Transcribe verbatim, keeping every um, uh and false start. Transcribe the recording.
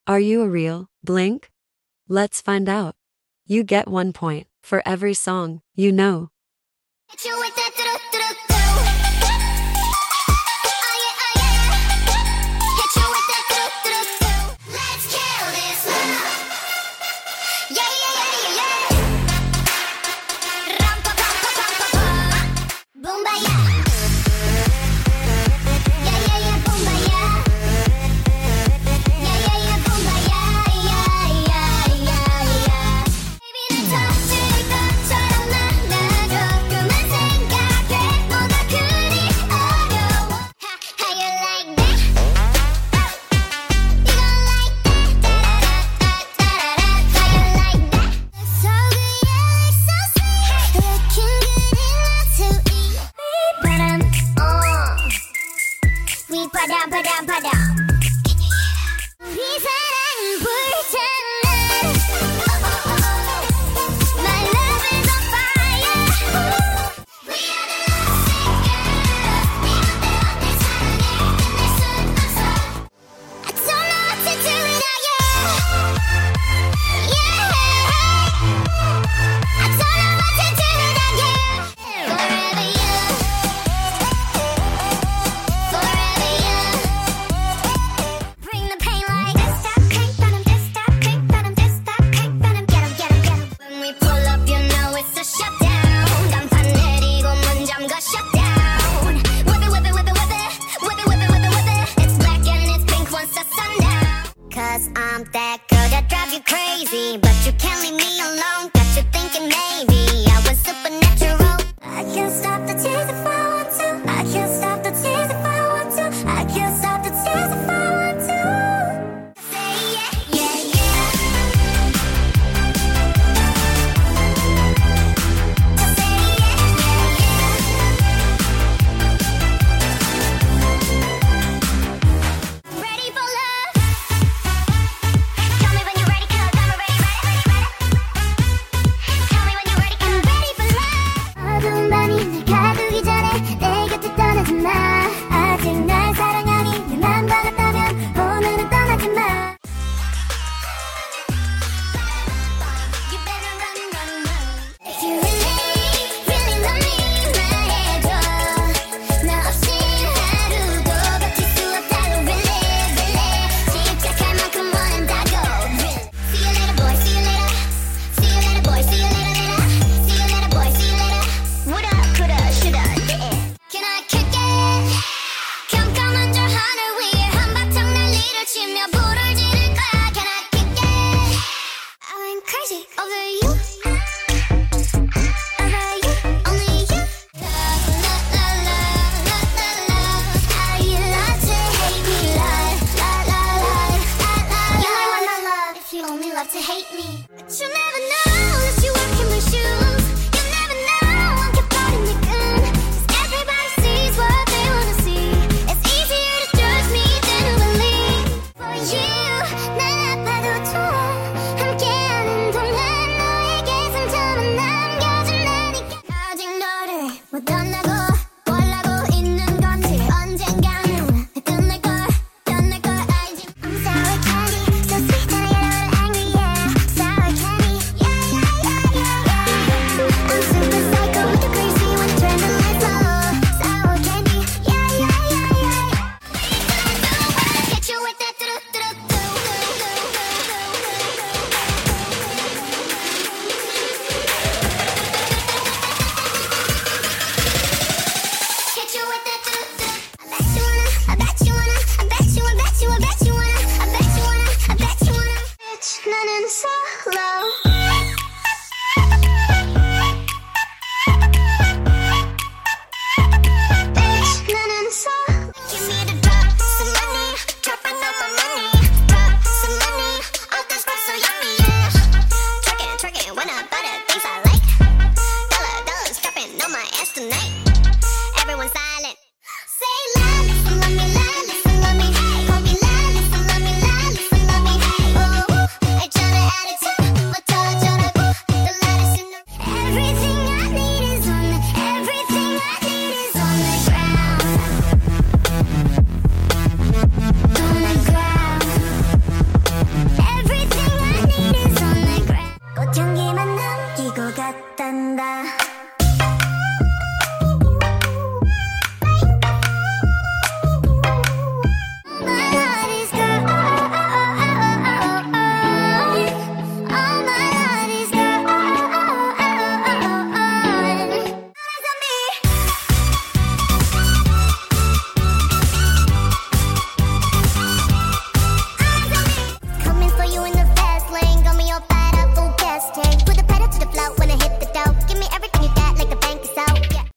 Are you a real Blink? Let's find out. You get one point for every song you know. Hit you with that do-do-do-do. Oh yeah, oh yeah. Hit you with that do-do-do-do. Let's kill this love. Yeah, yeah, yeah, yeah, yeah. Rum-pa-pum-pa-pum-pa-pum. Boom-ba-ya. Yeah, yeah, yeah, boom-ba-ya. Yeah, yeah, yeah, boom-ba-ya. Yeah, yeah, yeah, yeah. Baby, 날 터질 것처럼 만나줘. 그만 생각해. 뭐가 그리 어려워. Ha, how you like that? You gon' like that? Da-da-da-da-da-da-da. How you like that? So good, yeah, like so sweet. Looking good enough to eat. 바람, 어. 윗바람, 바람, 바람. Can you hear that? 우리 사랑은 불타는. My love is on fire. We are the lovesick girls. 네 맘대로 내 사랑을 끝낼 순 없어. I don't know what to do without you. Yeah. I don't know what to do without you. Forever you. Forever you. Bring the pain like this. Stop, crank, bottom, this, stop, crank, bottom, this, stop, crank, bottom. Get 'em, get 'em, get 'em. When we pull up, you know it's a shutdown. 간판 내리고 문 잠가 shutdown. Whip it, whip it, whip it, whip it. Whip it, whip it, whip it, whip it. It's black and it's pink once the sun down. Cause I'm that girl that drives you crazy. But you can't leave me alone. Got you thinking maybe I was supernatural. I can't stop the tears if I want to. I can't stop the tears if I want to. I can't stop the tears if I want to. Say yeah, yeah, yeah. Just say yeah, yeah, yeah. Ready for love? Tell me when you're ready, 'cause I'm already ready, ready, ready. Tell me when you're ready, 'cause I'm ready for love. 어두운 밤이 날 가두기 전에 내 곁을 떠나지 마. 아직 날 사랑하니 내 맘 받았다면 오늘은 떠나지 마. You better run, run, run. If you really, really love me, 말해줘. 나 없이 하루도 버틸 수 없다고 really, really. 시작할 만큼 원한다고 really. See you later, boy, see you later. See you later, boy, see you later, later. See you later, boy, see you later. Woulda, coulda, shoulda, yeah. Can I kick it? 깜깜한 저 하늘 위에 한바탕 난리를 치며 불을 지를 거야. Can I kick it? I went crazy over you. Over you, only you. Love, love, love, love, love, love, love. How you love to hate me, love, love, love, love, love, love. You might want my love if you only love to hate me, but you never know.